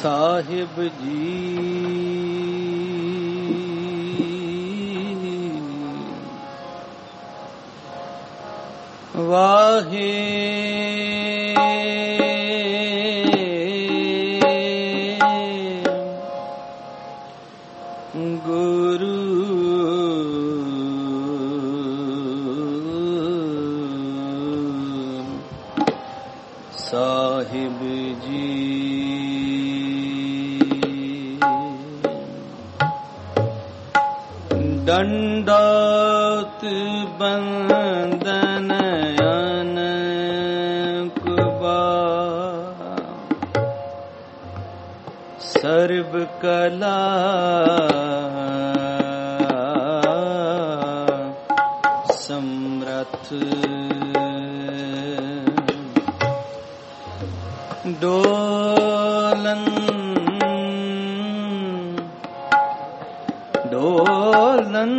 साहिब जी वाहे गुरु साहिब जी दंडौत बंदन सर्व कला समर्थ Dolan Dolan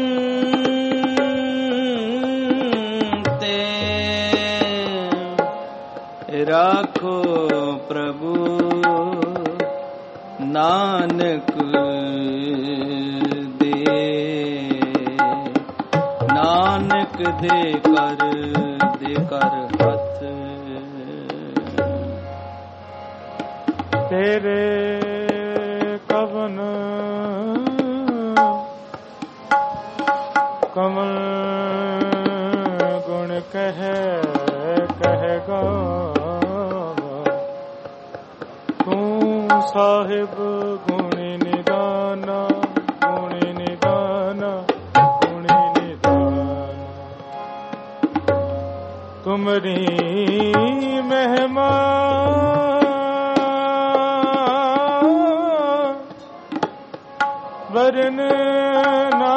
ते राखो प्रभु नानक दे कर हथ तेरे कवन कमल गुण कहेगा तू साहिब गुणी निदाना गुणी निदाना गुणी निदाना तुमरी महिमा वरन ना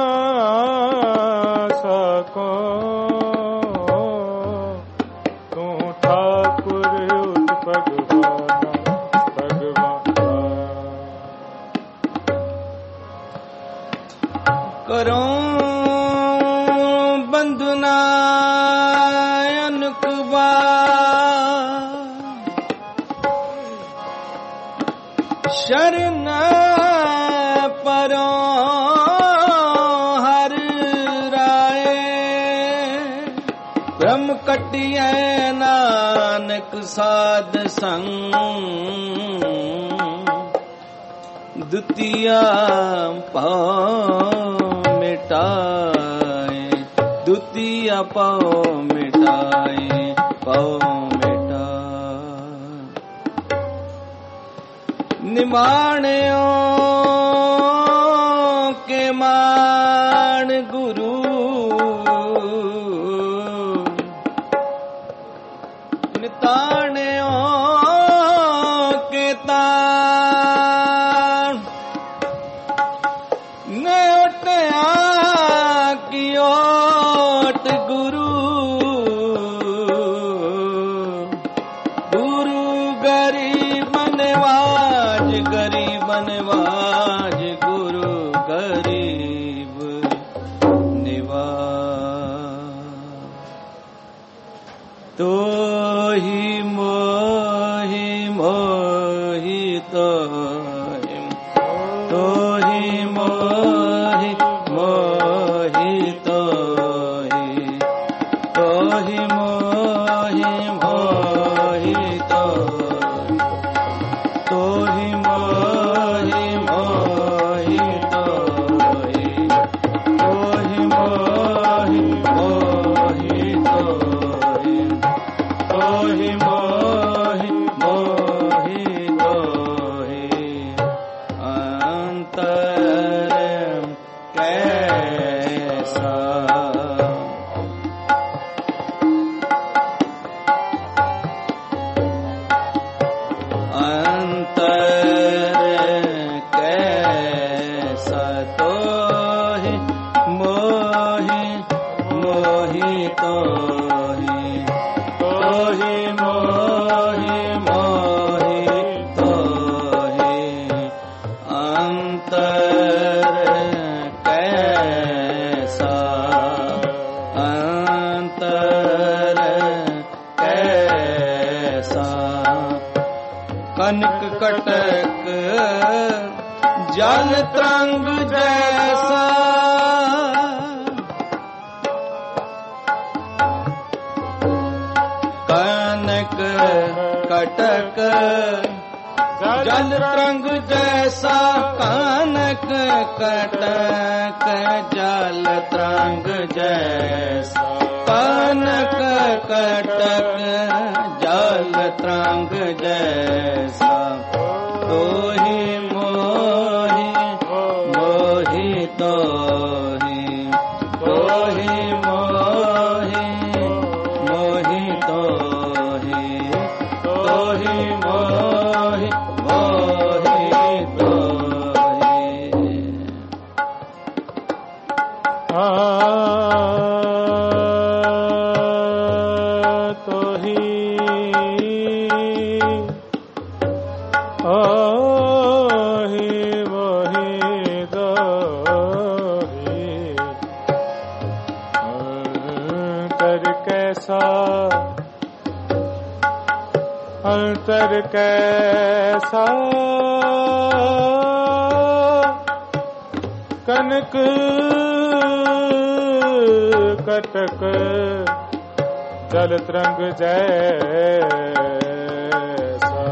सको तू ठाकुर उत करो बंधना अनकबा शरण परो हर राय ब्रह्म कटिए नानक साध संग द्वितीया पाँव मिटाए द्वितीया पाँव मिटाए पाँव निमाण्यो के मान गुरु निताण्यो के ताण नेवटया की ओट गुरु गुरु गरीब नवाज गुरु गरीब निवाज तो ही मोहि मोहि तो ही मोहि मोहि तो ही मोहि मोहि तो ही मोहि मोहि तो ही मोहि मोहि तो ही मोहि मोहि तो अंतर कैसा कनक कटक जल तरंग जैसा कनक कटक जल तरंग जैसा कनक कटक जल तरंग जैसा कनक कटक जल तरंग जैसा तो ही मोहि मोहि तो ही मोहि मोहि तो ही मोहि मोहि तो ही अंतर कैसा कनक कटक जल तरंग जैसा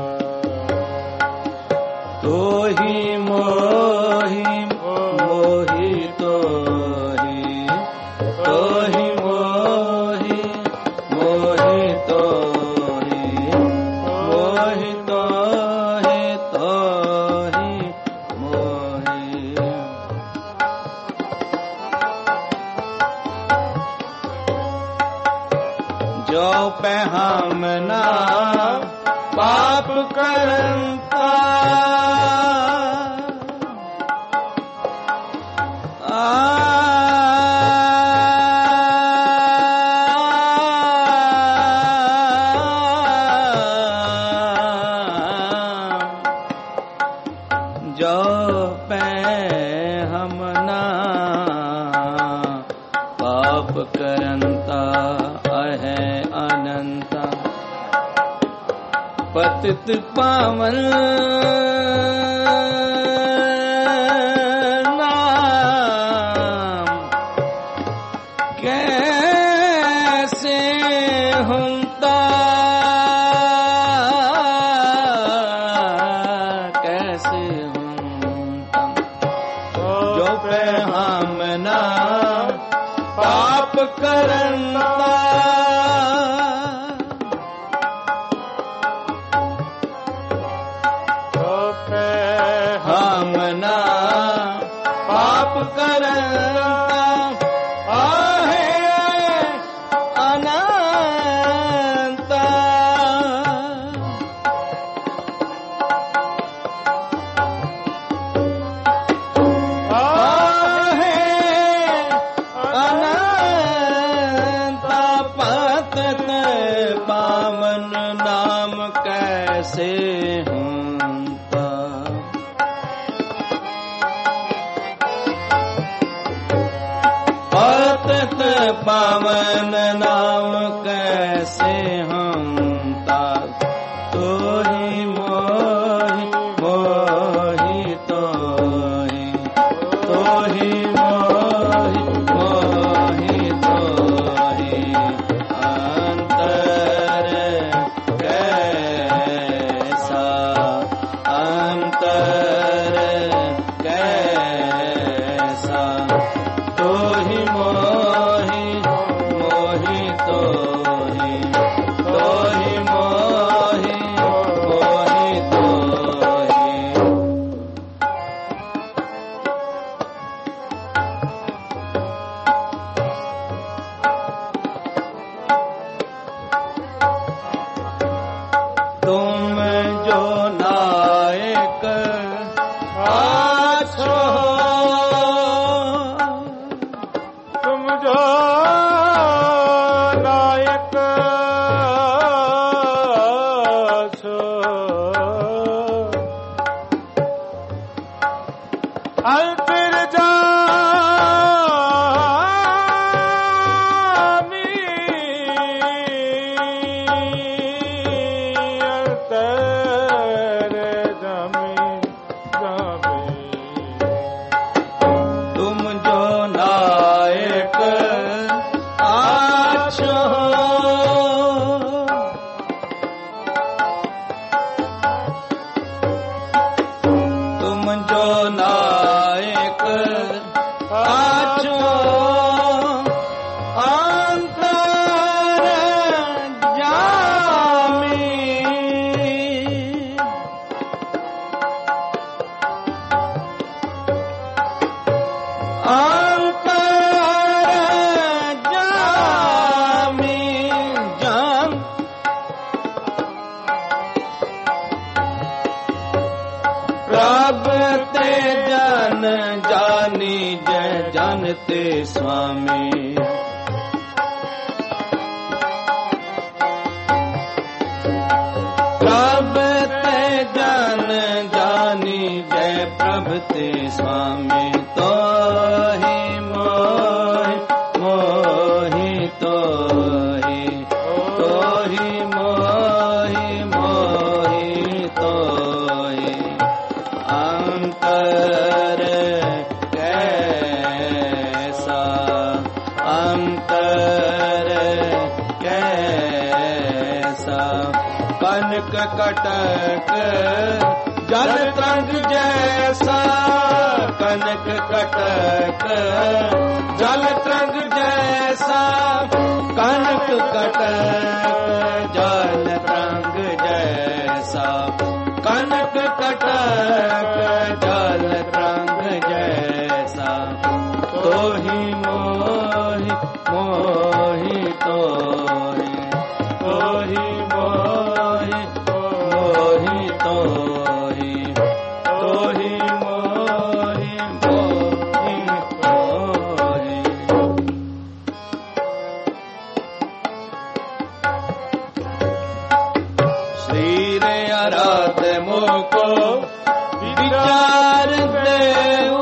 तो ही मोहि मोहि तो ही मोहि मोहि तो ही मोहि तो ही मोहि जो पे हमना पाप करता जो पे हमना पाप करंता है अनंता पतित पावन नाम कैसे हुंता कैसे हुंता जो पे हमना पाप करंता हमना पाप करता आहे अनंता आहे अनंता पतित पावन नाम कैसे पतित पावन नाम कैसे हमता तो ही मोहि मोहि तो ही मोहि मोहि तो ही अंतर कैसा अंतर कैसा तो ही मोहि मोहि तो ही जानते स्वामी। प्रभ ते जान जानी जय प्रभ ते स्वामी। तो ही मोहि मोहि तो ही मोहि मोहि तो ही अंतर कैसा अंतर कैसा। कनक कटक जल तरंग जैसा कनक कटक जल तरंग जैसा कनक कटक जल तरंग जैसा कनक कटक जल तरंग जैसा। तो ही मोहि मोहि तो ही मोहि मोहि मोहि तो ही मोहि मोहि मोहि। श्री रे आराध्य मोको विचार देऊ।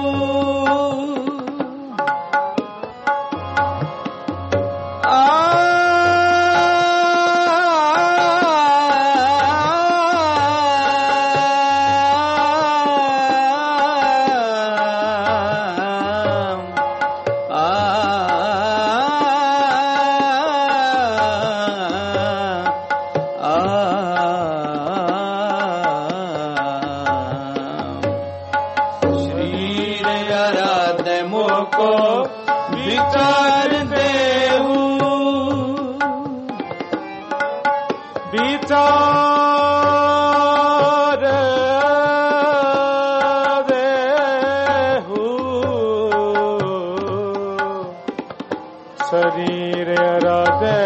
को विचार देऊ विचार देहू शरीर हृदय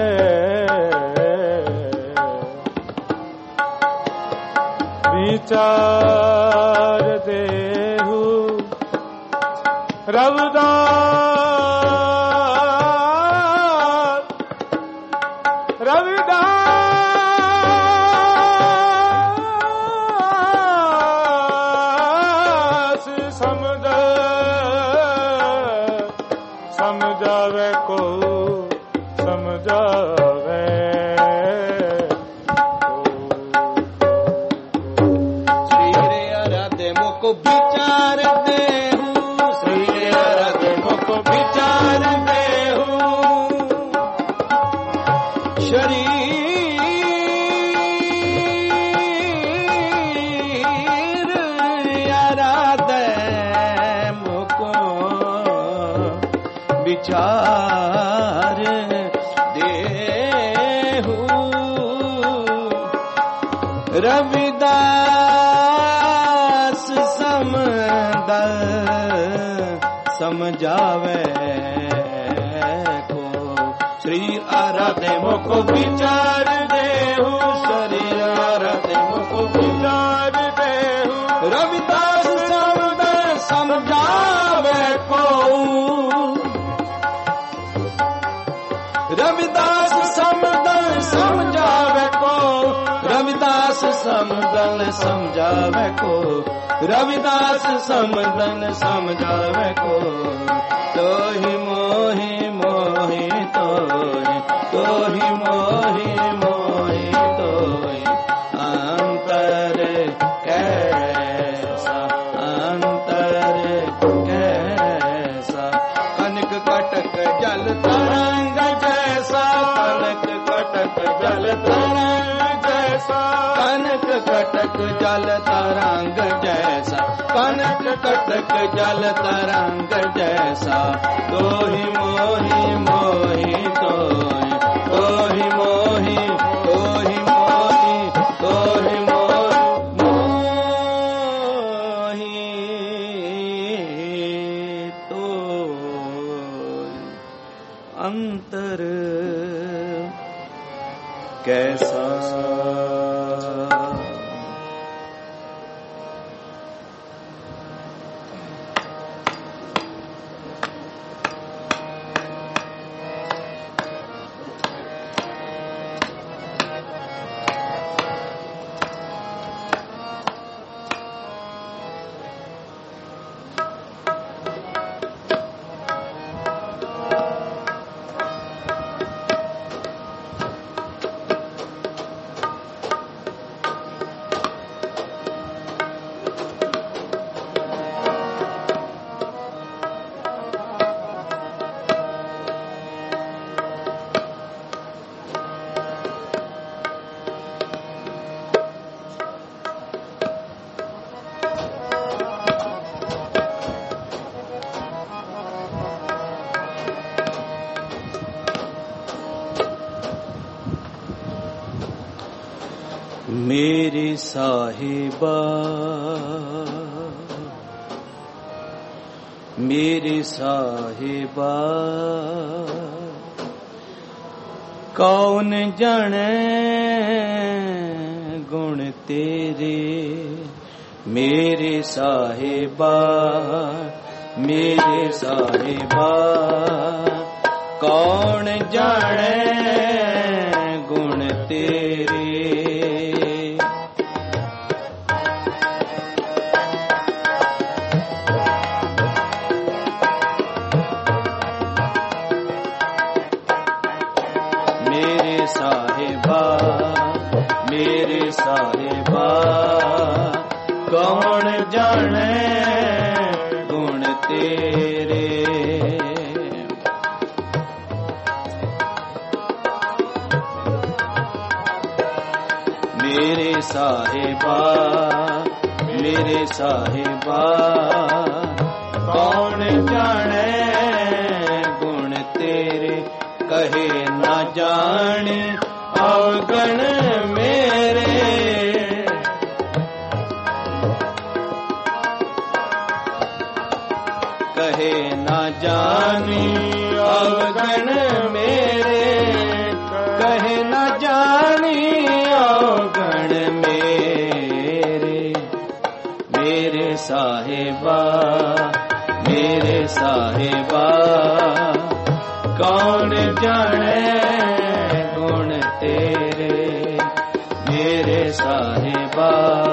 विचार देहू रविदास रविदास समझावे को समझावे श्री रे आराध्य मोको विचार देहू श्री रे आराध्य मोको विचार देहू शरीर आराध्य मोको विचार देहू रविदास समदल समझावे को श्री आराध्य मोको विचार देहू शरीर आराध्य मोको विचार देहू रविदास समदल समझावे को रविदास समदल समझावे को रविदास समदल समझावे को रविदास समदल समझावे को तो ही मोहि मोहि तो ही मोहि मोहि तो ही अंतर कैसा कनक कटक जल तरंग जैसा कनक कटक जल तरंग जैसा कनक कटक जल तरंग जैसा कनक कटक जल तरंग जैसा तो ही मोहि मोहि तो ही मोहि तो ही मोहि तो ही मोहि तो अंतर कैसा मेरी साहिबा मेरी साहिबा कौन जाने गुण तेरे मेरे साहिबा मेरे साहिबा कौन जाने गुण तेरे मेरे साहिबा कौन जाने गुण तेरे मेरे साहिबा कौन जाने गुण तेरे कहे ना जान अवगण मेरे कहे ना जानी अवगण मेरे कहे ना जानी अवगण मेरे मेरे साहिबा कौन जाने गुण तेरे मेरे साहिबा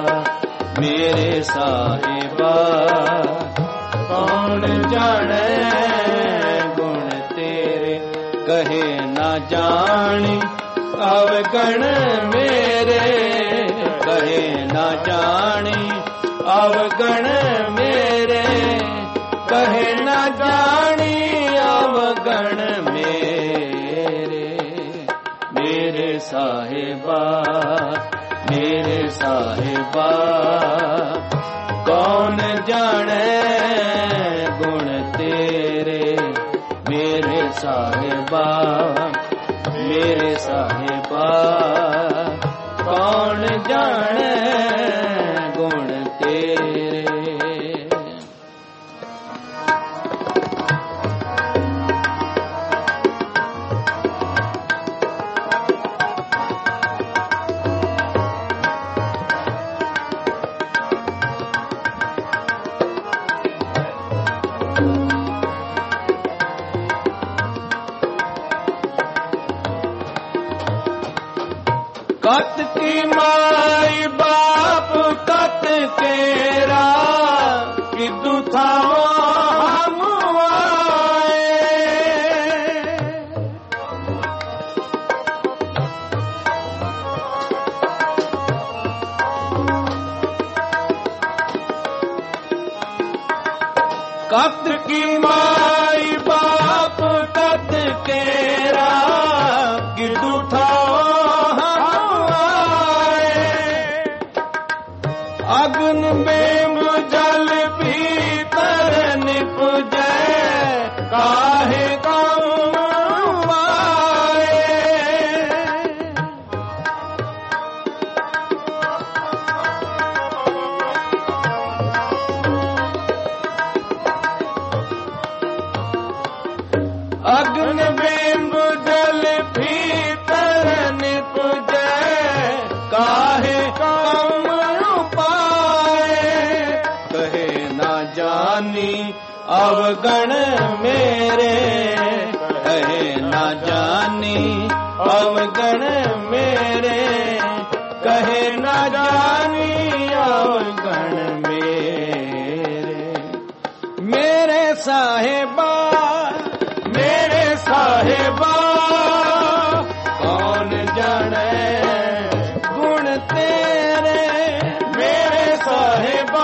कौन जाने गुण तेरे कहे ना जानी अवगण मेरे कहे ना जानी अवगण मेरे कहे ना जानी अवगण मेरे मेरे साहिबा कौन जाने गुण तेरे मेरे साहिबा कौन जाने गुण तेरे कत की माई बाप कत तेरा किदू था हम आए कत की माई बाप कत तेरा किदू था अग्न में जल भीतर निपजे काहे काम आए अग्न में जल भीतर निपजे काहे काम जानी अवगण मेरे कहे ना जानी अवगण मेरे कहे ना जानी अवगण मेरे मेरे साहिबा कौन जाने गुण तेरे मेरे साहिबा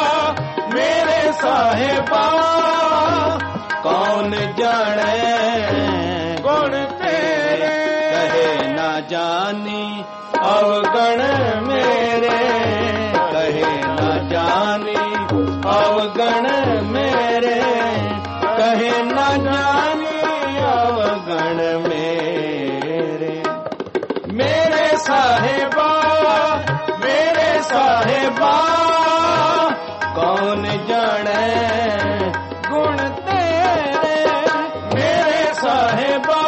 कौन जाने गुण तेरे कहे ना जानी अवगण मेरे कहे ना जानी अवगण मेरे कहे ना जानी अवगण मेरे मेरे साहिबा साहेबा कौन जाने गुण तेरे मेरे साहेबा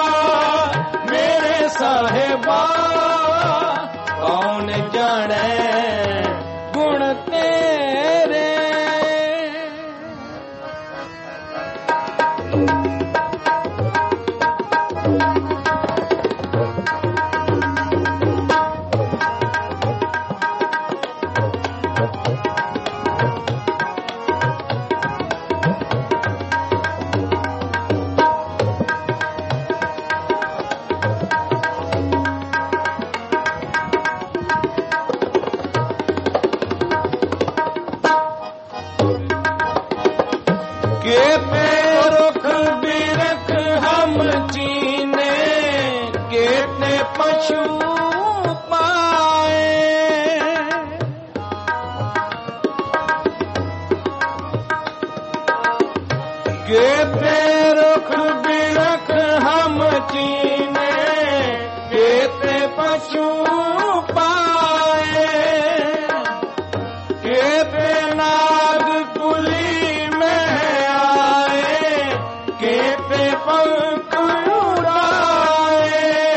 कौन जाने गुण तेरे। केते रुख बिरख हम चीने केते पशु पाए केते रुख बिरख हम चीने केते पशु पाए केते नाग कुली केते पंख उड़ाए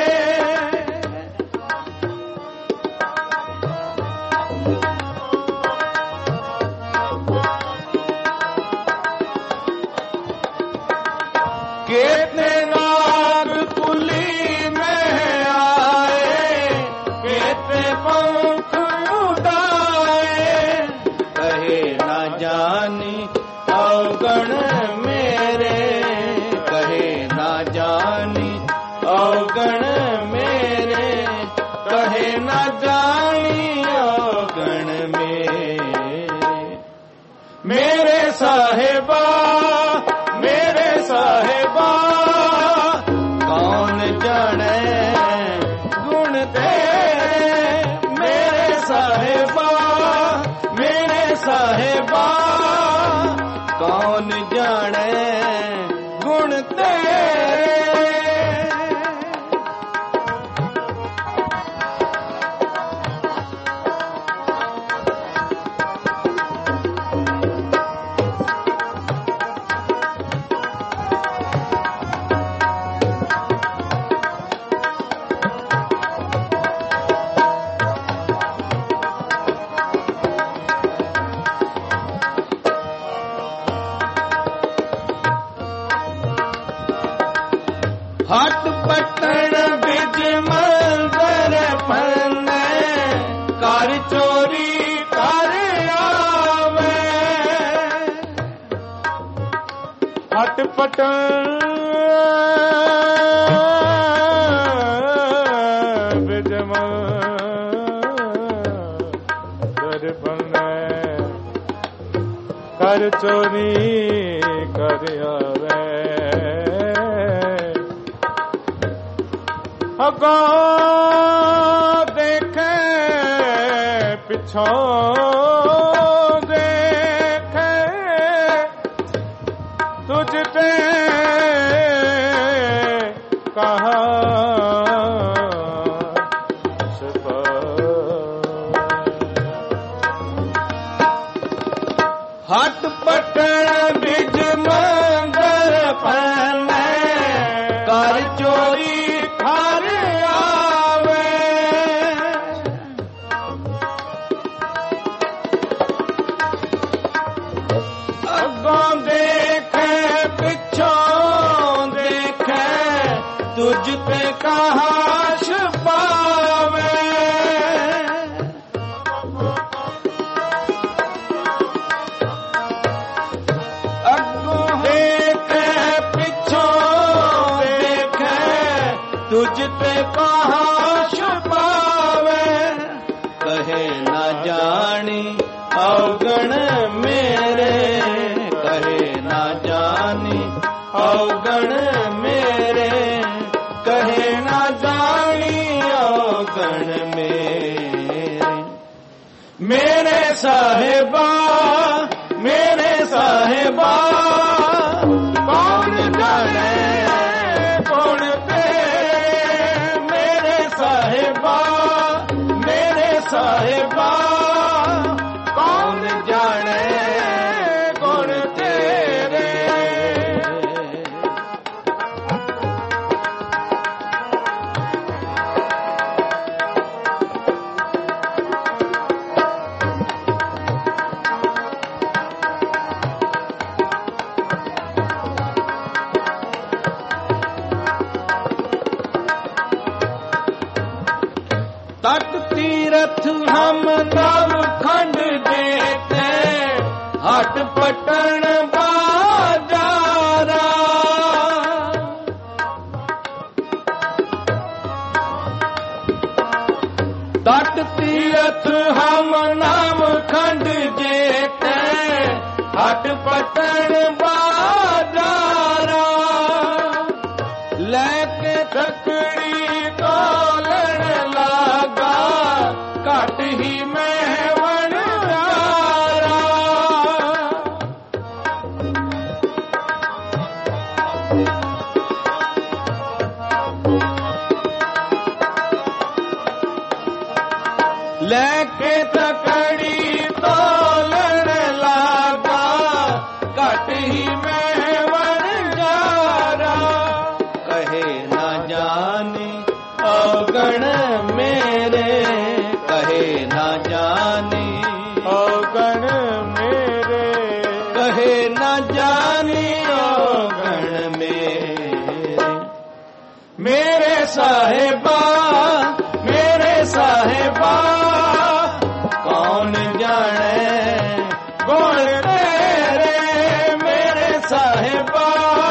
केते नाग कुली में आए केते पंख उड़ाए कहे ना जानी अवगण मेरे कहे ना जानी अवगण मेरे कहे ना जानी अवगण मेरे साहेबा कौन जाने गुण तेरे मेरे साहेबा कौन जाने गुण तेरे। हट पटन बिज मंदर पन्ने कर चोरी कर आवे हट पटन बिज मंदर पन्ने कर चोरी कर आवे अगो देखे पिछों देखे तुझते कहा हट पटन बिज मंदर पन्ने कर चोरी कर आवे अगों देखे पिछों देखे तुझ पे कहाँ छुपावे तुझ पे कहाँ छुपावे कहे ना जानी अवगण मेरे कहे ना जानी अवगण मेरे कहे ना जानी अवगण मेरे साहेबा कौन जाने कौन मेरे साहेबा तीरथ हम नव खंड देते हट पटन बाजारा तट तीरथ हम नव खंड देते हट पटन बाजारा लेके तकड़ी तोलन लागा घट ही महवन प्यारा लेके तकड़ी तोलन लागा घट ही महवन प्यारा कहे न जाने अवगण मेरे कहे न जाने अवगण मेरे कहे न जाने अवगण मेरे मेरे साहिबा कौन जाने गुण तेरे मेरे साहिबा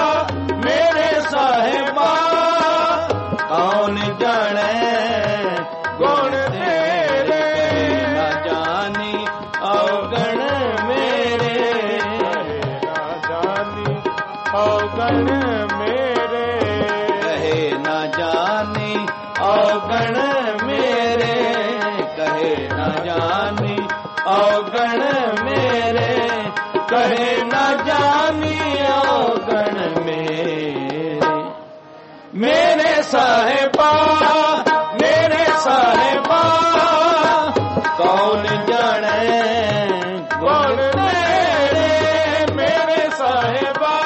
कौन जाने गुण तेरे न जानी अवगण मेरे न जानी अवगण मेरे कहे न जानी अवगण मेरे कहे न जानी अवगण मेरे कहे न जानी अवगण मेरे मेरे साहिबा कौन जाने गुण तेरे मेरे साहिबा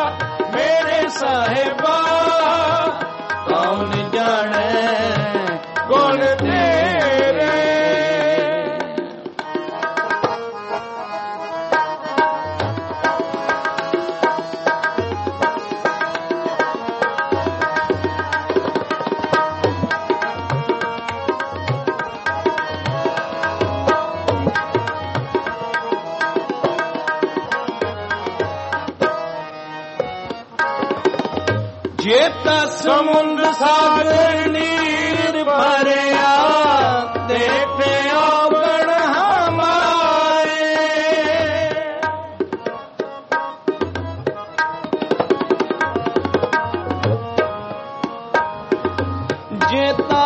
कौन जाने गुण तेरे जेता समुद्र सागर नीर भरिया देते अवगण हमारे जेता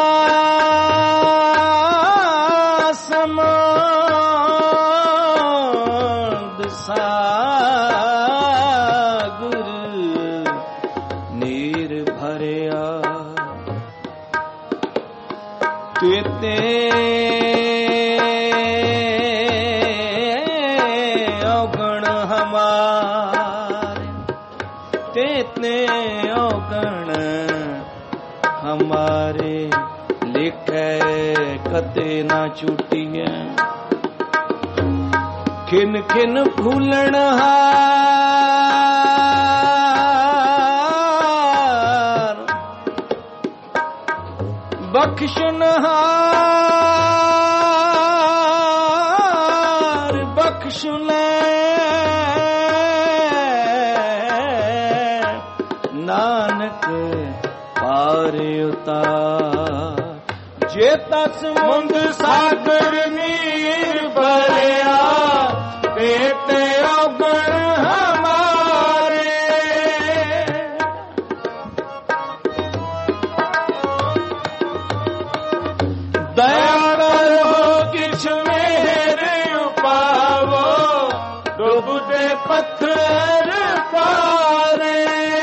समुद्र सागर नीर भरिया तेते अवगण हमारे तेते अवगण हमारे लिखे कते ना छूटिए खिन खिन फूलन बख्शनहार बख्श ले नानक पार उतार जेता समुंद सागर नीर भरिया देते अवगण हमारे दया करो किछ मेरे उपावो डूबते पत्थर पारे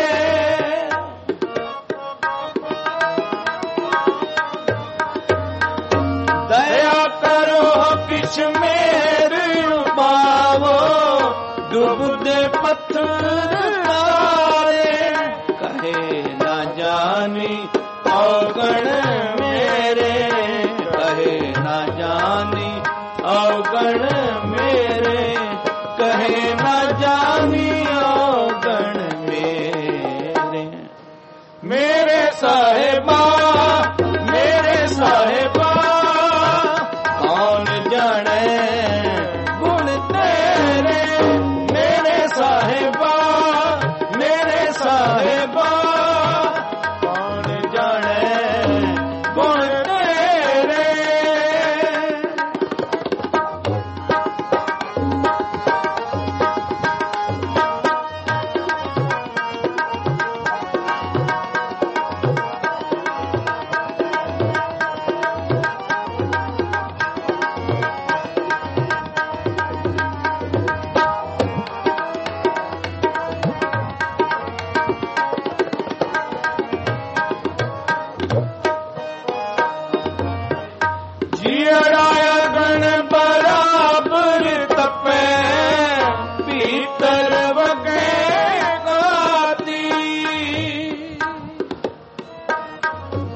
दया करो किछ मेरे उपावो डूबते पत्थर पारे कहे ना जानी अवगण मेरे कहे ना जानी अवगण मेरे कहे ना जानी अवगण मेरे मेरे साहिबा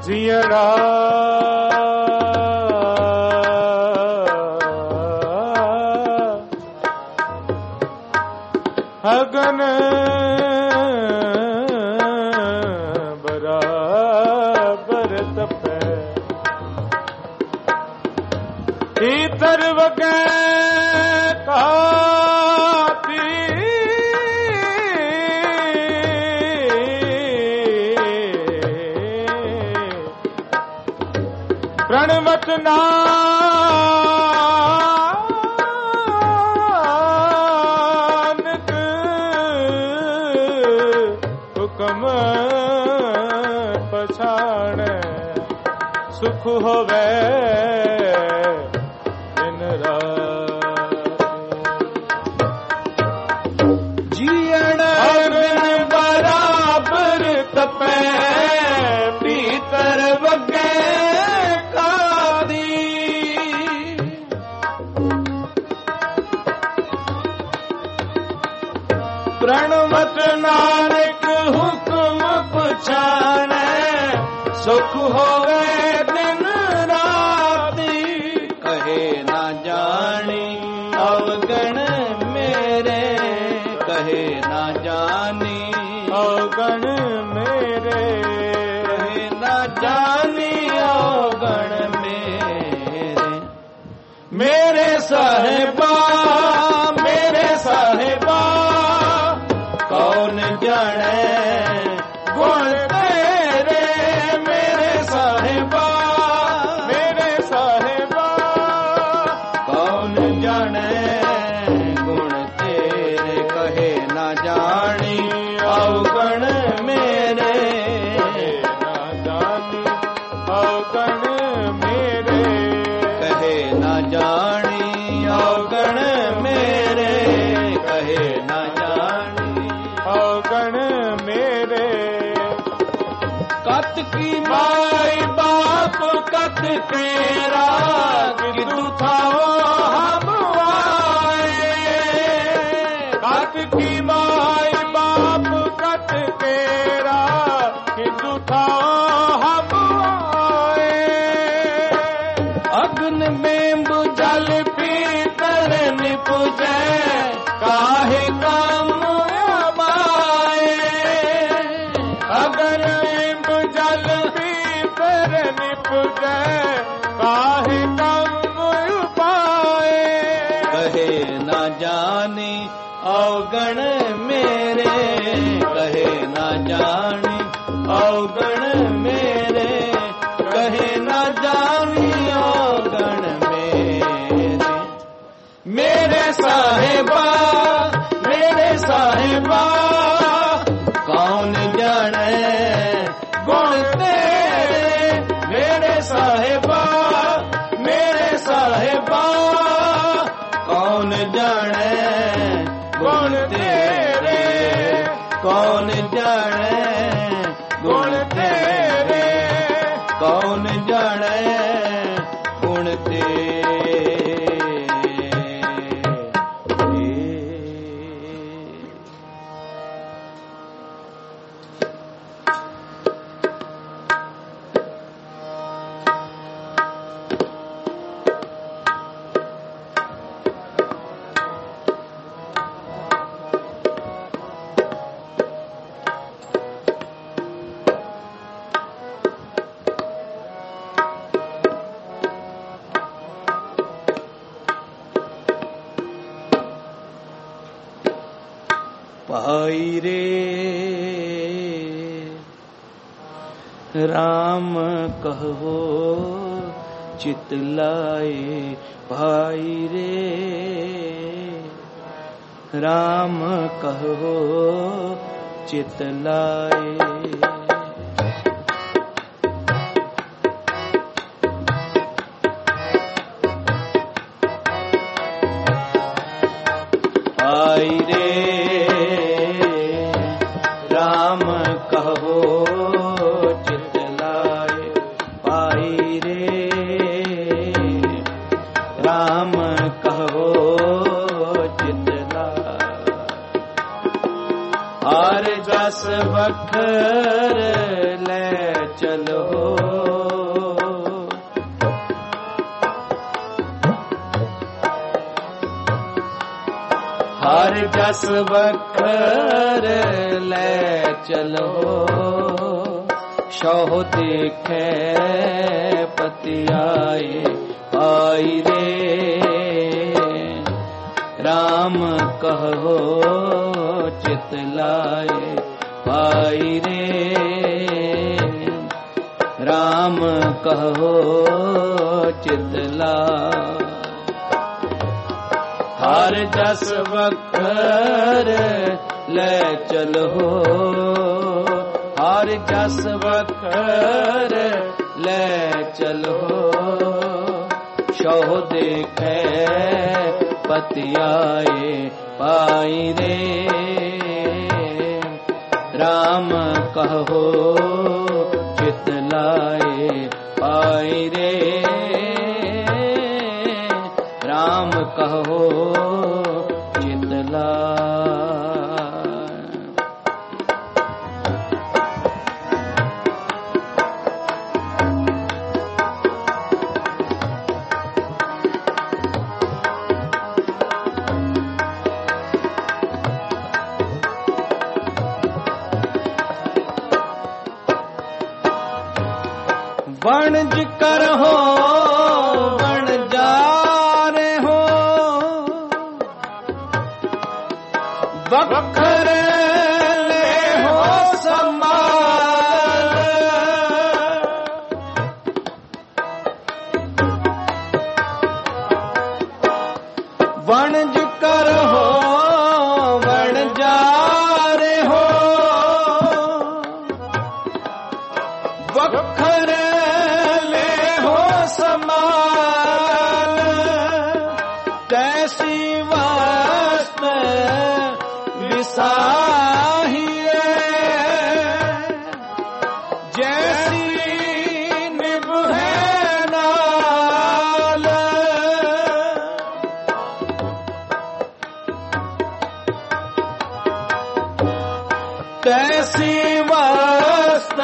जियड़ा अगन बराबर तपे भीतर वगे काती प्रणवत नानक हुक्म पछाणे सुख होवे दिन रात जियण बिन बराबर तपे भीतर वगे प्रणवत नानक हुक्म पछाणे सुख होवे दिन राती कहे ना जानी अवगण मेरे कहे ना जानी अवगण मेरे कहे ना जानी अवगण मेरे मेरे साहिबा कौन जाने गुण तेरे मेरे साहिबा कौन जाने गुण तेरे कहे ना जानी अवगण मेरे ना जानी अवगण मेरे कहे ना जानी अवगण मेरे कहे ना अवगण मेरे कत की माई बाप कत तेरा कितु था हम आए कत की माई बाप कत तेरा कितु था हम आए अग्न में बुझल पीतर निपुजे काहे काम अगर बुझल भीतर निपुजे काहे कम पाए कहे ना जानी अवगण मेरे कहे ना जानी अवगण मेरे कहे ना जानी अवगण मेरे साहिबा कौन जाने गुण तेरे मेरे साहिबा कौन जाने गुण तेरे कौन जाने गुण तेरे कौन जाने गुण तेरे भाई रे राम कहो चितलाए भाई रे राम कहो चितलाए भाई रे राम कहो चितलाए भाई रे राम कहो चितलाए हर जस बखर ले चलो हर जस बखर ले चलो सो देखे पति आए पाई रे राम कहो चित लाए पाई रे राम कहो चित लाए हर जस बखर ले चलो हर जस बखर ले चलो सो देखे पति आए पाई रे राम कहो चित लाए पाई रे राम कहो चित लाए वणज कर हो वन जा रे हो बखर ले हो संभाल वणज कर हो वन जा रे हो बखर समान तैसी वस्त विसाहिए जैसी निभ है नाल तैसी वस्त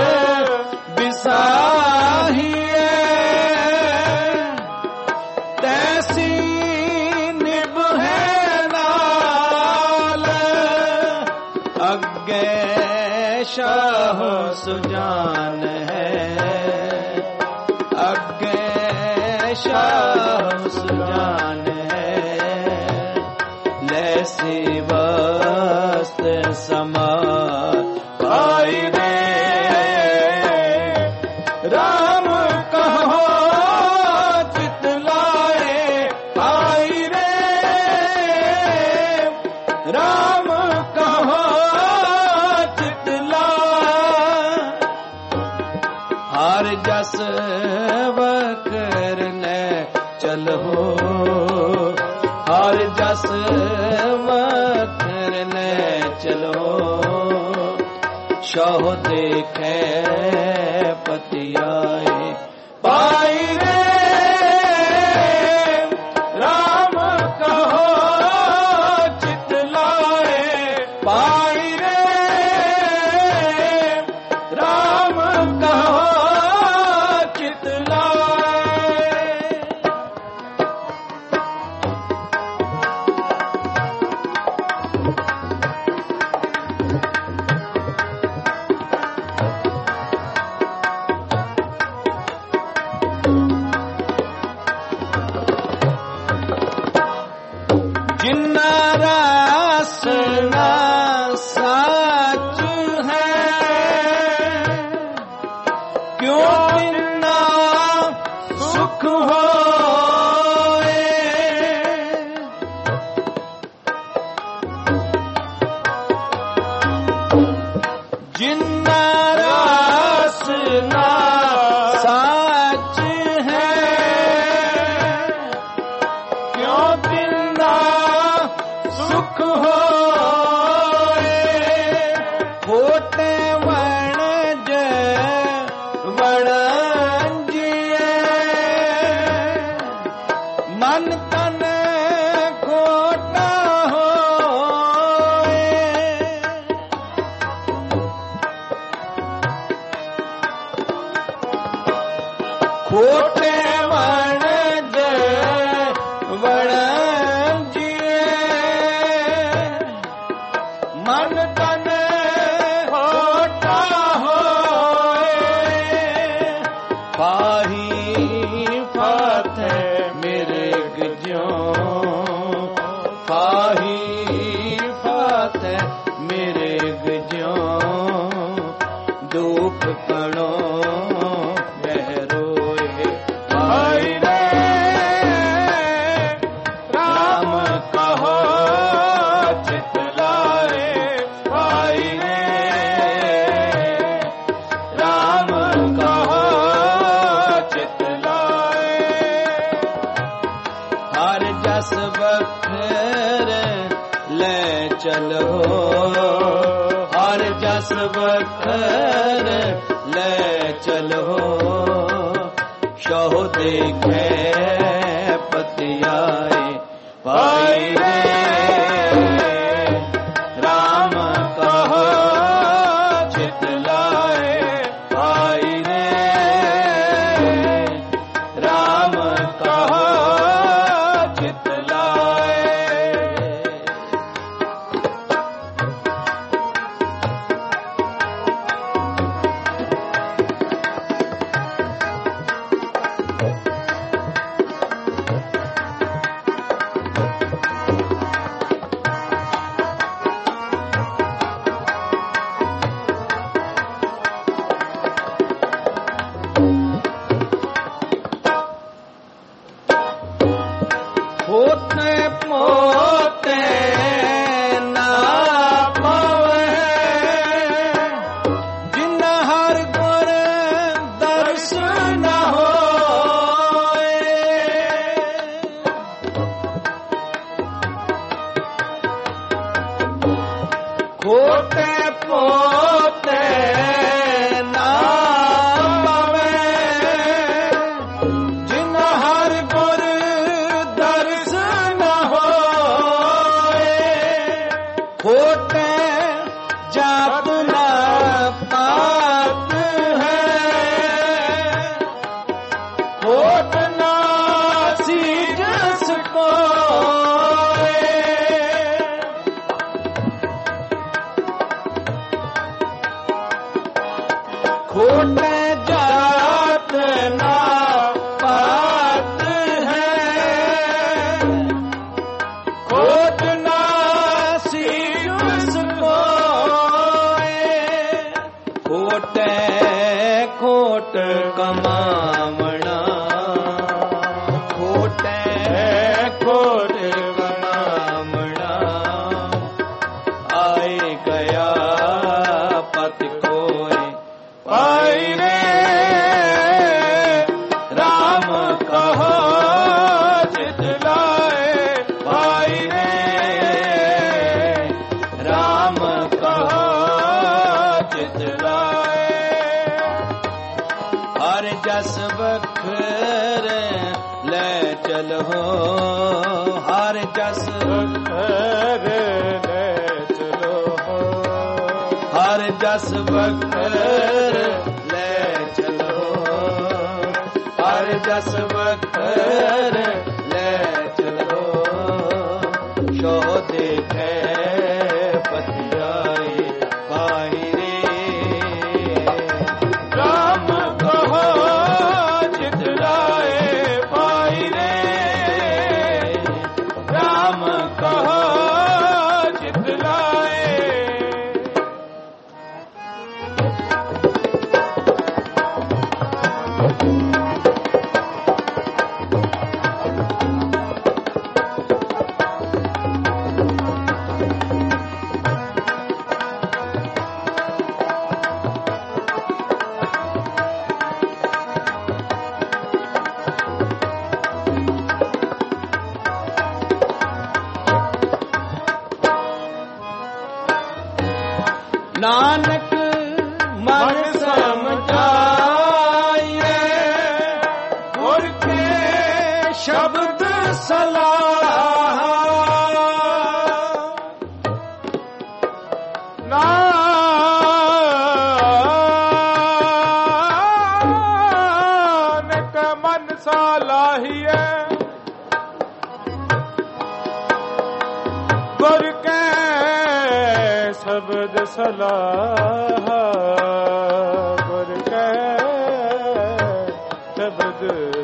विसाहिए शाह सुजान है अज्ञे शाह सुजान है लैसी वस्त समा पाई रे राम कहो चित लाए पाई रे राम कहो हर जस बखर ले चलो हर जस बखर ले चलो सो देखे पति आए पाई रे राम कहो चित लाए पाई रे राम कहो जिन्ना रास ना साच है क्यों बिना सुख हो जिन्ना रास ना साच है क्यों बिना सुख हो होते वणज वणजिए मन तन खोटा हो खोटे वणज वणजिए कणो वह रोए भाई रे राम कहो चितलाए भाई रे राम कहो चितलाए हर जस बखर ले चलो हर जस बखर ले चलो शहो देखे पतियाए भाई रे राम कहो चितलाए भाई रे राम कहो चितलाए होते पोते ना पावे जिन हर गुर दर्शन होए होते पोते ना पावे जिन हर गुर दर्शन होए खोटे जात ना पात है खोट ना सीजस कोए खोटे जात ना पात है खोट ना सीस कोए खोटे खोट कमावना खोटे खोट कमावना आए गया पत कोए भाई रे राम कहो चितलाए भाई रे राम कहो चितलाए हर जस बखर ले चलो हर जस बखर ले चलो हर जस बखर ले चलो हर जस बखर ले चलो शो देखे पतियाए भाई रे राम कहो चितलाए भाई रे राम कहो चितलाए नानक मन समझाए गुर के शब्द सलाह नानक मन सलाहिए गुर के शब्द सलाह गुर के शब्द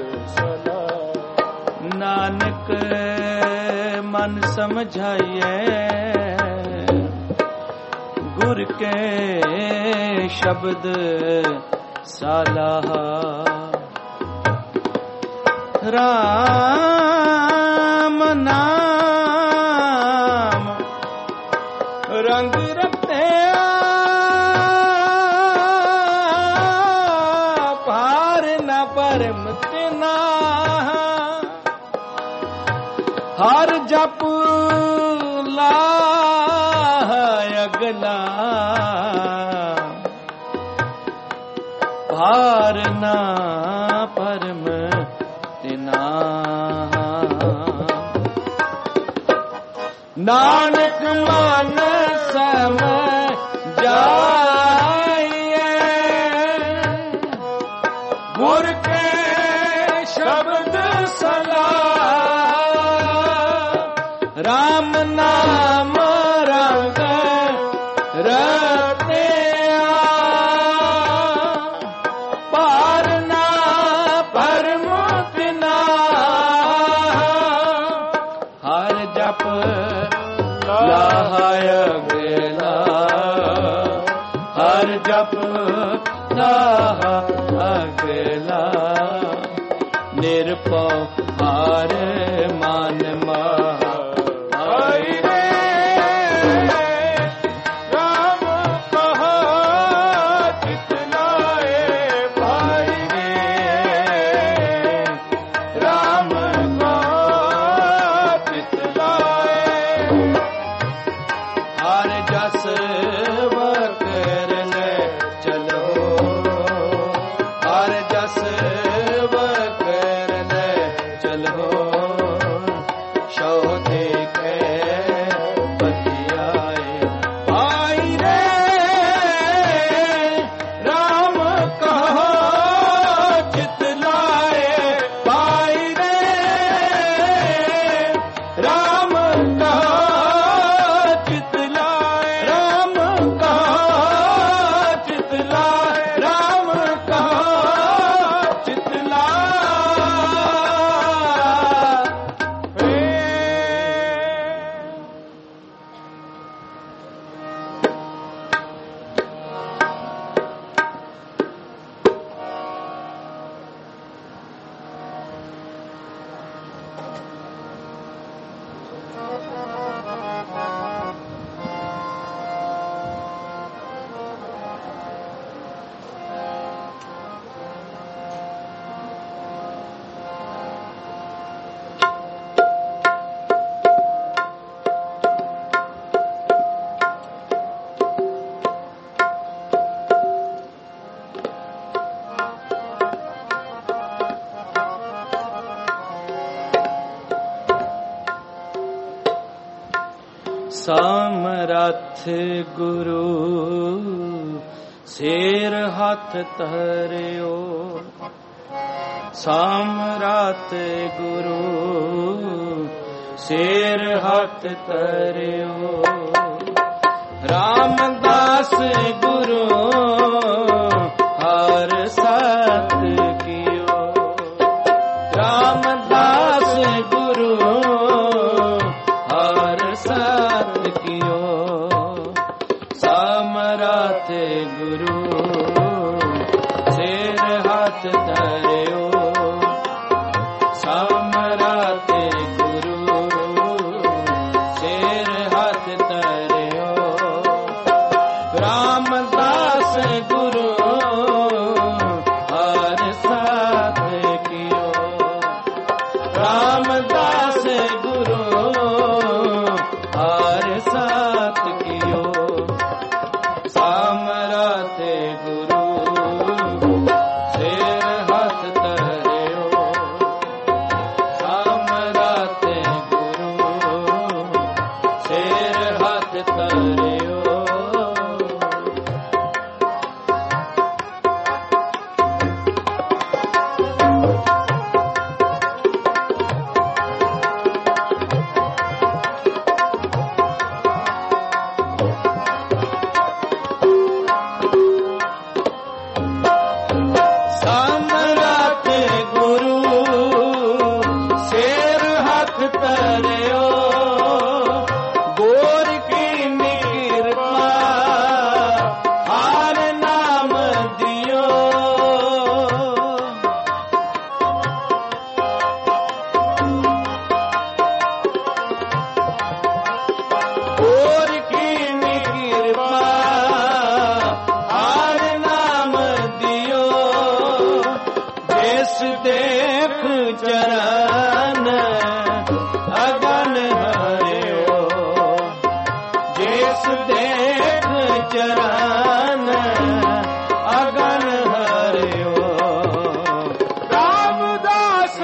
सलाह नानक मन समझाइए ਗੁਰ ਕੇ ਸ਼ਬਦ ਸਾਲਾਹਾ ਰਾਮ ਨਾਮ ਰੰਗ ਰਤਿਆ ਭਾਰ ਨਾ ਭਰਮ ਤਿਨਾ ਹਰ ਜਪ ਲਾਹ ਅਗਲਾ ਭਾਰ ਨਾ ਭਰਮ ਤਿਨਾ ਨਾਨਕ ਮਨ ਸਮ ਜਾਈਏ ਗੁਰ ਕੇ ਸ਼ਬਦ ਸਲਾਹ ਰਾਮ ਨਾਮ ਰੰਗ ਰਤਿਆ ਭਾਰ ਨਾ ਭਰਮ ਤਿਨਾ ਹਰ ਜਪ ਲਾਹ ਅਗਲਾ ਹਰ ਜਪ ਲਾਹ ਅਗਲਾ ਨਿਰਭਉ ਹਾਰ ਮਨ ਮਾਈ ਰੇ ਰਾਮ ਕਹਾ ਚਿਤ ਲਾਏ ਭਾਈ ਰੇ ਰਾਮ ਕਹਾ ਚਿਤ ਲਾਏ ਹਰ ਜਸ ਵਕਰਨ ਚਲੋ ਹਰ ਜਸ ਵਕਰਨ ਚਲੋ ਸ਼ੋ ਦੇਖੇ ਪਤਿਆਏ ਭਾਈ ਰੇ ਰਾਮ ਕਹਾ ਚਿਤ ਲਾਏ ਭਾਈ ਰੇ ਰਾਮ ਕਹਾ ਚਿਤ ਲਾਏ ਰਾਮ ਕਹਾ ਚਿਤ ਲਾਏ ਰਾਮ ਕਹਾ ਚਿਤ ਲਾਏ ਸਮਰੱਥ ਗੁਰੂ ਸਿਰ ਹੱਥ ਧਰਿਓ ਸਮਰੱਥ ਗੁਰੂ ਸਿਰ ਹੱਥ ਧਰਿਓ ਰਾਮਦਾਸ ਗੁਰੂ ਹਰ ਸਤ ਕੀਓ ਰਾਮਦਾਸ ਗੁਰੂ ਹਰ ਸਤ ਕੀਓ ਸਮਰੱਥ ਗੁਰੂ ਸਿਰ ਹੱਥ ਧਰਿਓ ਸਮਰੱਥ ਗੁਰੂ ਸਿਰ ਹੱਥ ਧਰਿਓ ਰਾਮਦਾਸ ਗੁਰੂ ਹਰ ਸਤ ਕੀਓ ਰਾਮਦਾਸ ਗੁਰੂ ਹਰ ਸਤ ਕੀਓ ਸਮਰੱਥ ਗੁਰੂ ਸਿਰ ਹੱਥ चरण अगन हरियो जिस देख चरण अगन हरियो रामदास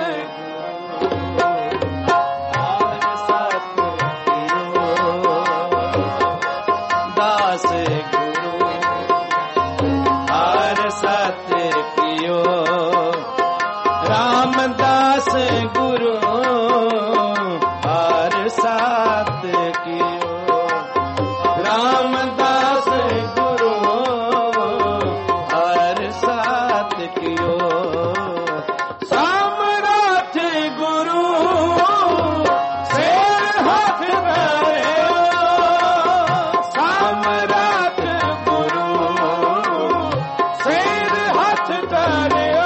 दास गुरु हर सत्य कियो रामदास गुरु हर सत्य कियो रामदास गुरु हर सत्य कियो सामराथ गुरु शेर हाथ धरियो सामराथ गुरु शेर हाथ धरियो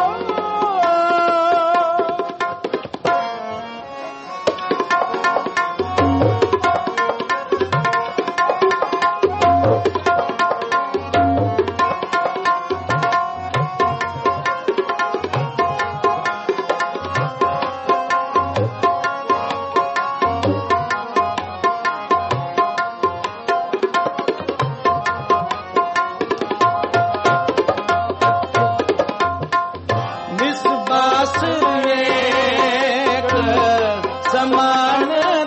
विश्वास एक समान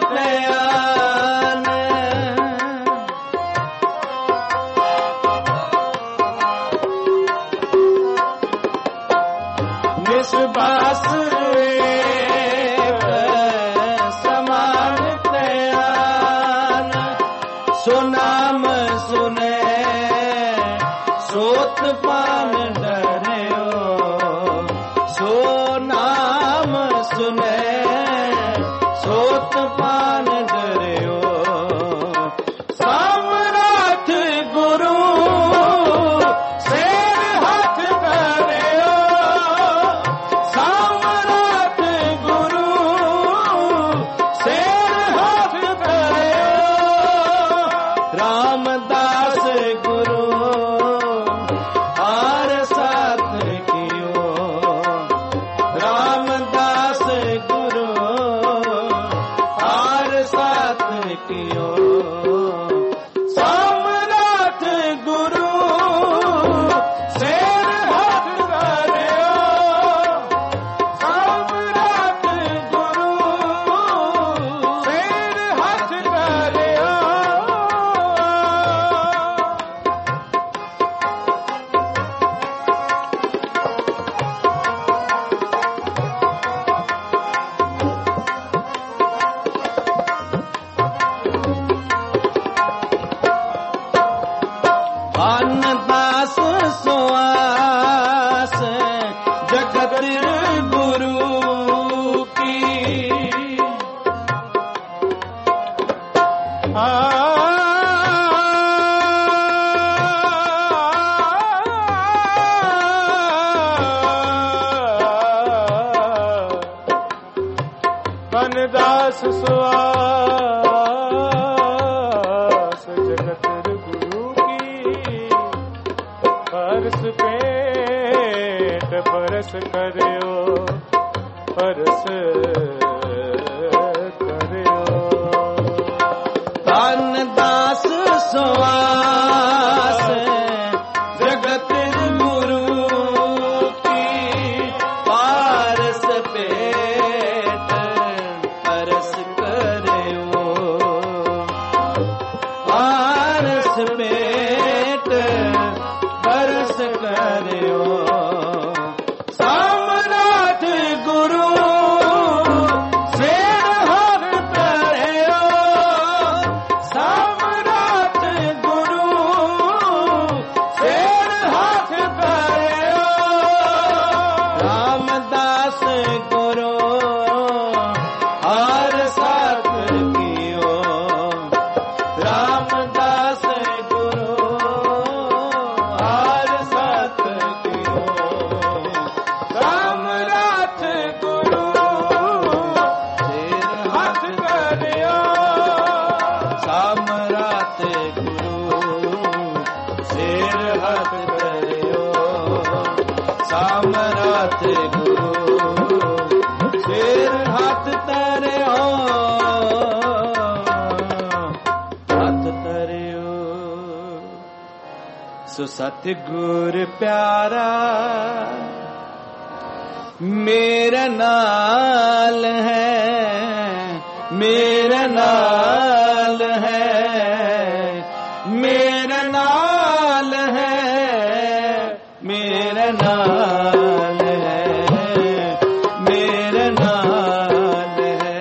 तयान विश्वास एक समान तयान सुनाम सुने सोत पान डरियो सो नाम सुने सोत पान डरियो सामराथ गुरु शेर हाथ धरियो सामराथ गुरु शेर हाथ धरियो रामदास गुरु हर साथ कियो रामदास गुरु हर साथ कियो सामराथ गुरु शेर हाथ धरियो सामराथ गुरु शेर हाथ धरियो अन्नदास सुआस जगत गुरु की वनदास सुआस जगत गुरु की परस पेट परस करियो परस करियो अन्नदास सुआस जगत गुरु की पारस पेट परस करियो पारस पेट परस करियो सामराथ गुरु शेर हाथ धरियो सामराथ गुरु शेर हाथ धरियो रामदास गुरु हर साथ कियो रामदास गुरु हर साथ कियो सतगुर प्यारा मेरा नाल है, मेरा नाल है, मेरा नाल है, मेरा नाल है, मेरा नाल है।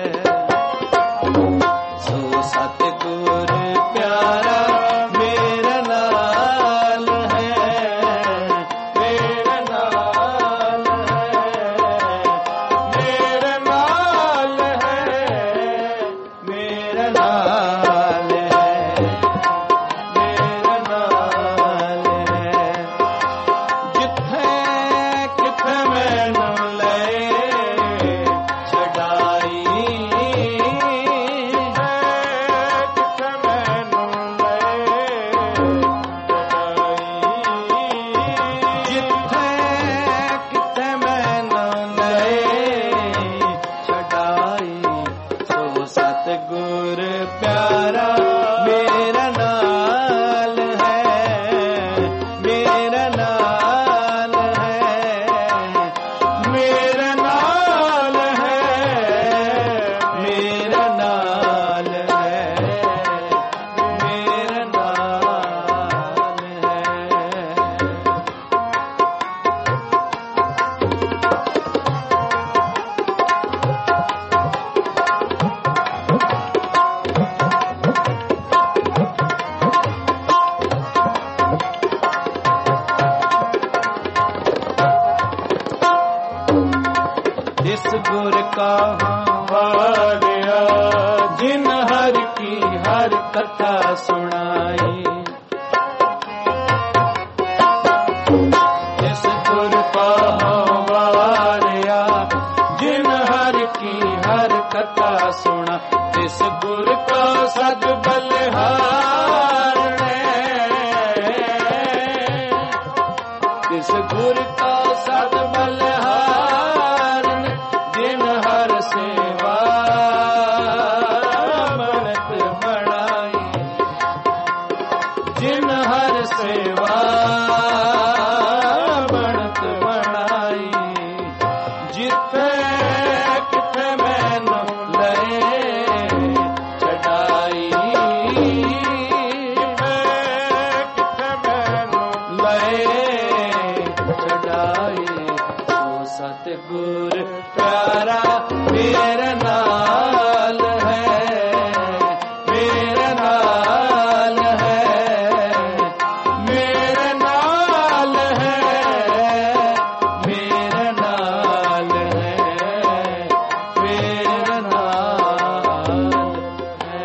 सो सतगुर प्यारा मेरा नाल है, मेरा नाल है, मेरा नाल है, मेरा नाल है, मेरा नाल है। जिथे किथे मैनू ले छड़ाई, किथे मैनू ले जिथे किथे मैनू ले छड़ाई। सो सतगुर प्यारा मेरा नाल है, मेरा नाल है, मेरा नाल है, मेरा नाल है, मेरा नाल है। जिस गुर का वारिया जिन हर की हर कथा सुनाई, जिस गुर का वारिया जिन हर की हर कथा सुना। जिस गुर का सद बलिहार ने, जिस गुर का सद बलिहार ने, जिन हर सेवा बनत बनाई, जिन हर सेवा बनत बनाई। जिथे किथे मैनू ले छड़ाई, किथे मैनू ले छड़ाई। सो सतगुर प्यारा मेरा नाल है, मेरा नाल है, मेरा नाल है, मेरा नाल है, मेरा नाल है।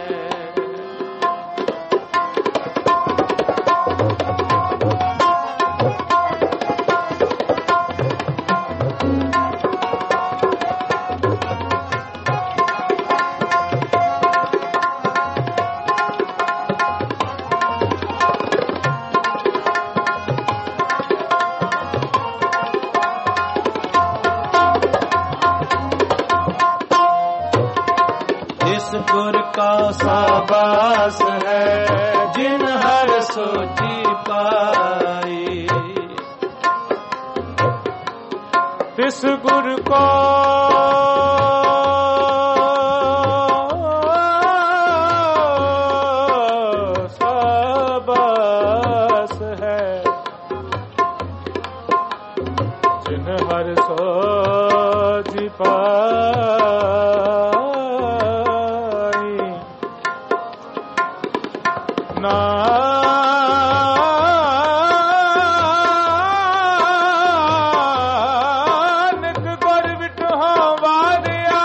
इस गुर का साबास है जिन हर सोची पाई। तिस गुर को शाबाश है जिन हर सोची पाई। नानक गुर विठो वारिया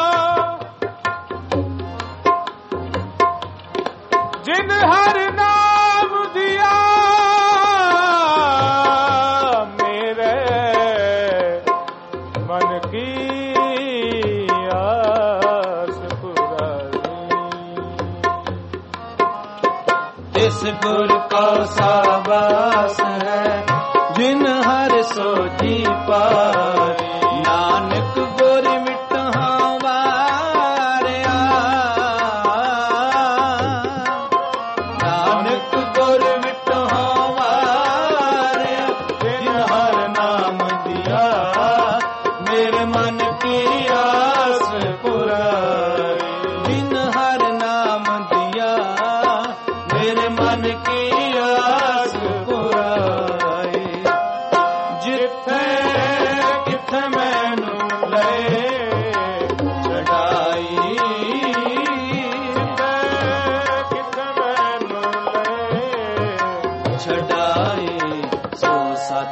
जिन हर नाम दिया मेरे मन की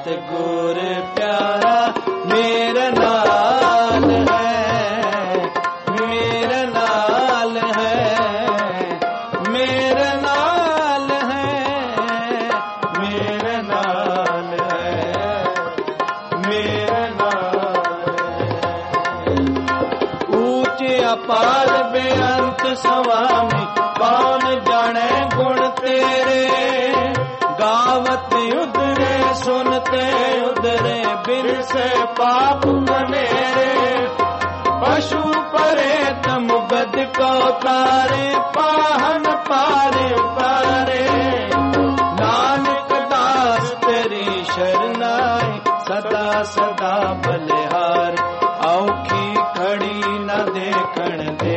सतगुर प्यारा मेरे नाल है, मेरे नाल है, मेरे नाल है, मेरे नाल है, मेरे नाल है। ऊंचे अपार बेअंत स्वामी कौन जाने गुण तेरे, गावत उधरे सुनते उधरे बिन से पाप बनेरे, पशु परे तम गद को तारे पाहन पारे पारे, नानक दास तेरी शरणाई सदा सदा बलिहार, औखी खड़ी न देखण दे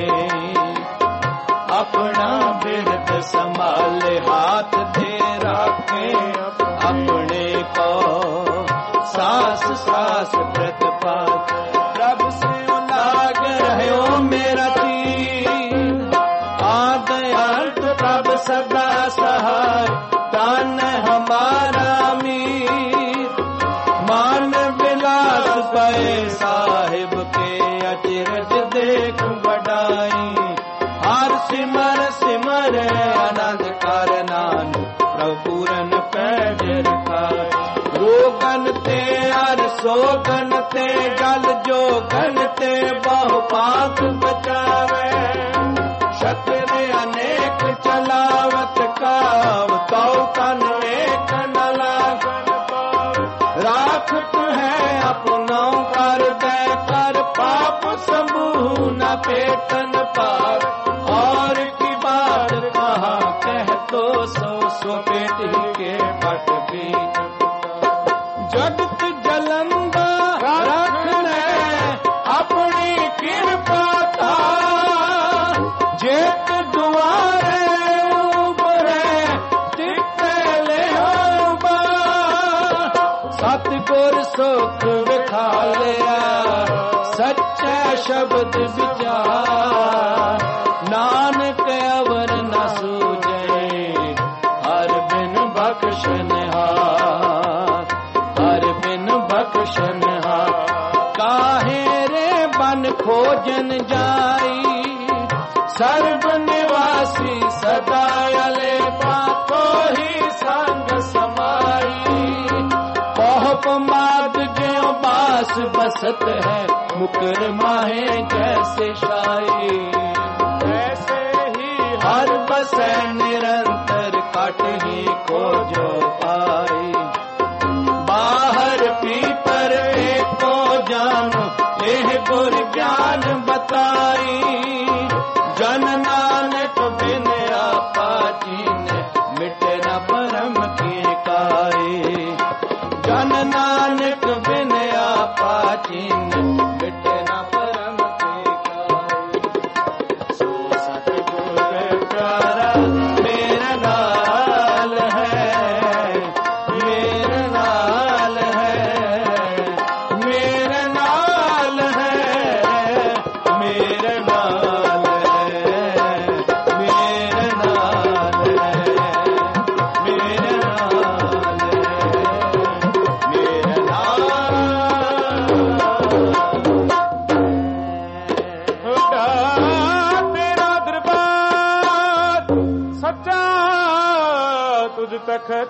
अपना बिरद संभाले, हाथ दे राखे अपने को सास सास प्रतिपाल, प्रभु से लाग रहो मेरा तीर, आद अंत प्रभु सदा सहाय, तान हमारा मीर, मान विलास पाए साहिब के अचरज देख बढ़ाई, हर सिमर सिमर आनंद कर नानक प्रभुरन पैज रखाए, रोगन ते हर सोगन ते जल जोगन ते बहु पाक बचावे, शक्ति अनेक चलावत काव तौ तन एक न लागन पाव, राखत है अपनों कर दे कर पाप समूह न पेटन पार, और की बात कहा कह तो सो पेट ही के पट बीच, जगत जलंदा रखने अपनी कृपा था, जेत दुआरे उबरे तिते ले होबा, सतगुर सुख विखा लिया सच्चा शब्द विचार, नानक अवर न सूझे हर बिन बख्शन हार, हर बिन बख्शन हार, काहे रे बन खोजन जाई, सर्व निवासी सदा अले पाको ही संग समाई, पहुप माद ज्यों बास बसत है, मुकर माहे जैसे शाही, ऐसे ही हर बसे निरंतर काट ही खोजो पाई, बाहर भीतर एको जानो एह गुर ज्ञान बताई, जन नानक बिन आपा चीने मिटे न परम की काई, जन नानक बिन आपा चीने मिटे न परम की काई, सो सतगुर प्यारा मेरा नाल है, मेरा नाल है, मेरा नाल है, मेरा नाल है, मेरा नाल है, मेरा नाल है, मेरा नाल। तेरा दरबार सच्चा तुझ तखत,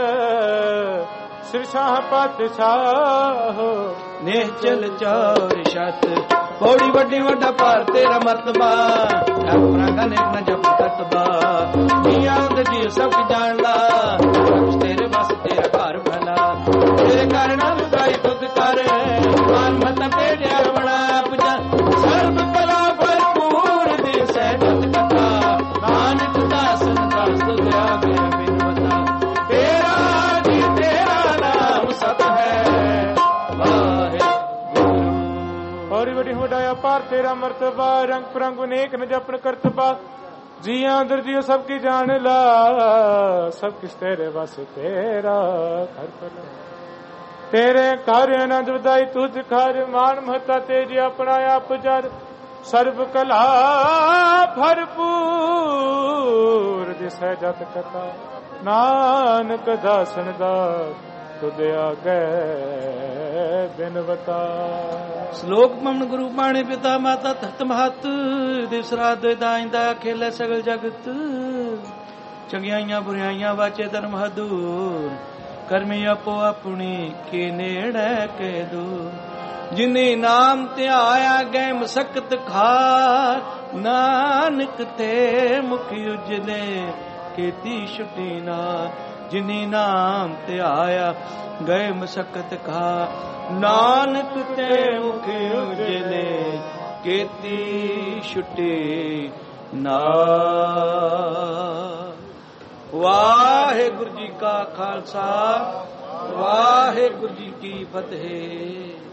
सिरशाह पातशाह निश्चल चौर छत, बड़ी वड्डी वड्डा पार तेरा मर्तबा, अपना ने न जप ततबा, जिया दे जी सब जान ला, कुछ तेरे बस तेरा घर भला, तेरे घर नाल गाई खुद कर, मान मत पेड़िया बना पूजा, सर्व कला भरपूर दिस है जत कथा, नानक दासन दास तुझे आगे बिन बता, तेरा जी तेरा नाम सत है वाहे गुरु। और बड़ी वडाया पार तेरा मर्तबा, रंग परंग अनेक न जपन करतबा, जिया अंदर जियो सबकी जान ला, सब किस तेरे बस तेरा घर भला, तेरे घर आनंद वधाई तुझ घर, मान महता तेरी अपना आप जर, सर्व कला भरपूर दिसै जत कथा, नानक दासन दास ਤੁਧ ਆਗੇ ਬਿਨਵਤਾ। ਸ਼ਲੋਕ ਪਵਨ ਗੁਰੂ ਬਾਣੇ ਪਿਤਾ ਮਾਤਾ ਤਖਤ ਮਹਤ ਦਿਵਸ ਰਾਤ ਦੇ ਦਾਇਂਦਾ ਖੇਲੇ ਸਗਲ ਜਗਤ। ਚੰਗਿਆਈਆਂ ਬੁਰਾਈਆਂ ਵਾਚੇ ਧਰਮ ਹਦੂਰ ਕਰਮੀ ਆਪੋ ਆਪਣੀ ਕੇ ਨੇੜੇ ਕੇ ਦੂਰ। ਜਿਨੇ ਨਾਮ ਧਿਆਇਆ ਗਏ ਮਸਕਤ ਖਾਰ ਨਾਨਕ ਤੇ ਮੁਖ ਉਜਲੇ ਕੀਤੀ ਛੁਟੀ ਨਾ। ਜਿਨੇ ਨਾਮ ਧਿਆਇਆ ਗਏ ਮਸਕਤ ਖਾ ਨਾਨਕ ਤੇ ਮੁਖ ਉਜਲੇ ਕੀਤੀ ਛੁਟੀ ਨਾ। ਵਾਹਿਗੁਰੂ ਜੀ ਕਾ ਖਾਲਸਾ ਵਾਹਿਗੁਰੂ ਜੀ ਕੀ ਫਤਿਹ।